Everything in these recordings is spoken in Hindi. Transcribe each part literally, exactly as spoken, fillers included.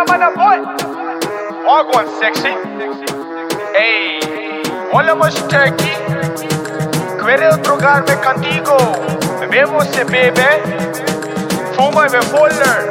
mana boy. Wagwan sexy. Hey, volvemos aquí. Quiero drogarme contigo. Bebemos se bebe. Fuma me folder.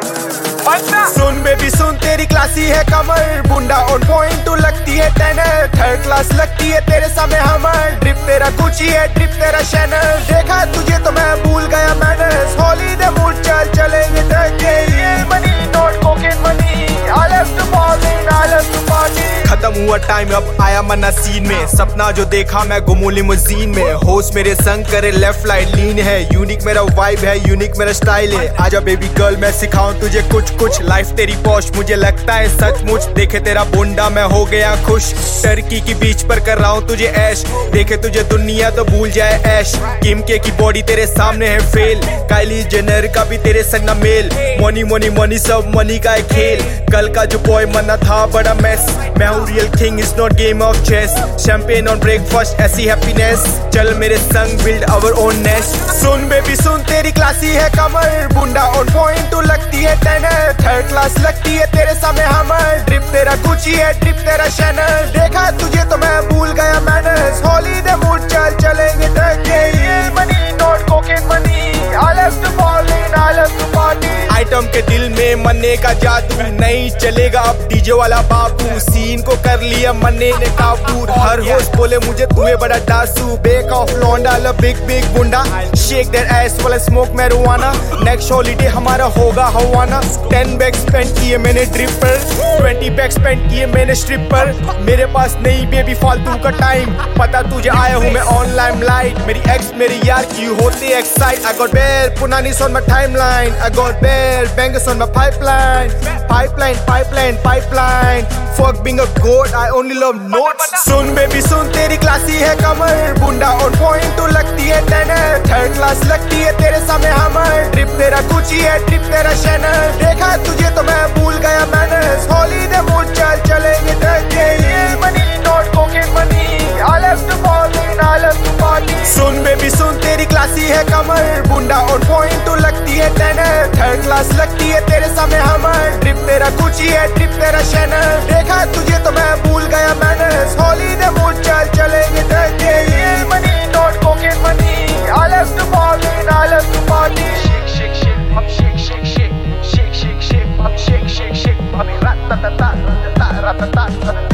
सुन बेबी सुन तेरी क्लासी है कमर, बुंडा ऑन पॉइंट तू लगती है टेनर, थर्ड क्लास लगती है तेरे सामने हमर, ड्रिप तेरा गुची है ड्रिप तेरा शैनर, देखा तुझे तो मैं भूल गया मैनर्स, हॉलीडे मूड चल चलेंगे Turkey, money not cocaine money, I love to party I love to party. खत्म हुआ टाइम अब आया मन्ना सीन में, सपना जो देखा मैं गुमू लिमोजीन में, होस्ट मेरे संग करे लेफ्ट राइट लीन है, यूनिक मेरा वाइब है यूनिक मेरा स्टाइल है, आजा बेबी गर्ल मैं सिखाऊं तुझे कुछ कुछ, लाइफ तेरी पॉश मुझे लगता है सचमुच, देखे तेरा बुंडा मैं हो गया खुश, टर्की की बीच पर कर रहा हूँ तुझे ऐश, देखे तुझे दुनिया तो भूल जाए ऐश, किम के की बॉडी तेरे सामने है फेल, काइली जेनर का भी तेरे संग ना मेल, मनी मनी मनी सब मनी का है खेल, कल का जो बॉय मना था बड़ा मेस, मैं हूँ real king is not game of chess, champagne on breakfast ऐसी हैप्पीनेस, चल मेरे संग बिल्ड आवर ओन नेस्ट। सुन बेबी सुन तेरी क्लासी है कमर, बुंडा ऑन पॉइंट तू लगती है टेनर, थर्ड क्लास लगती है तेरे सामने हमर, ड्रिप तेरा गुची है ड्रिप तेरा शैनर, देखा तुझे तो मैं भूल गया मैनर्स, हॉलीडे मूड चल चलेंगे Turkey, money not cocaine money, I love to party I love to party. Item के दिल में मन्ने का जादू, नहीं चलेगा अब डीजे वाला बाबू, सीन को कर लिया मन्ने ने काबू, हर होस्ट बोले मुझे तुम्हें बड़ा डासू, बेक ऑफ लौंडा लो बिग बिग गुंडा, शेक दैट एस वाला स्मोक मैरिजुआना, नेक्स्ट हॉलीडे हमारा होगा हवाना, टेन बैग स्पेंड किए मैंने ड्रिप पर, ट्वेंटी बैग स्पेंड किए मैंने स्ट्रिप पर, मेरे पास नहीं बेबी फालतू का टाइम, पता तुझे आया हूँ मैं ऑनलाइन लाइट, मेरी एक्स मेरी यार की होते excite, I got bare punanis on my timeline, I got bare bangs on my pipeline, pipeline pipeline pipeline, fuck being a goat I only love notes। सुन बेबी सुन तेरी क्लासी है कमर, बुंडा ऑन पॉइंट तू लगती है टेनर, थर्ड क्लास लगती है तेरे सामने हमर, ड्रिप तेरा गुची है ड्रिप तेरा शैनर, देखा तुझे तो मैं भूल गया मैनर्स, हॉलीडे मूड चल चलेंगे Turkey, money not cocaine money, I love to party I love to party. सुन बेबी सुन तेरी क्लासी है कमर, बुंडा ऑन पॉइंट तू लगती है टेनर, थर्ड क्लास लगती है तेरे सामने हमर, ड्रिप तेरा गुची है ड्रिप तेरा शैनर, देखा तुझे तो मैं भूल गया मैनर्स, हॉलीडे मूड चल चलेंगे Turkey, money not cocaine money, I love to party I love to party. Shake shake shake up shake shake shake shake shake shake up shake shake shake अभी रात-ता-ता रात-ता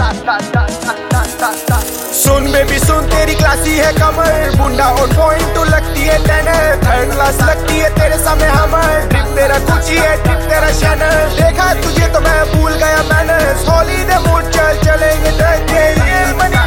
रात-ता-ता। सुन बेबी सुन तेरी क्लासी है कमर, बुंडा ऑन पॉइंट तू लगती है टेनर, थर्ड क्लास लगती है तेरे सामने हमर, ड्रिप तेरा गुची है ड्रिप तेरा शैनर, देखा तुझे तो मैं भूल गया मैनर्स, हॉलीडे मूड चल चलेंगे टर्की, मनी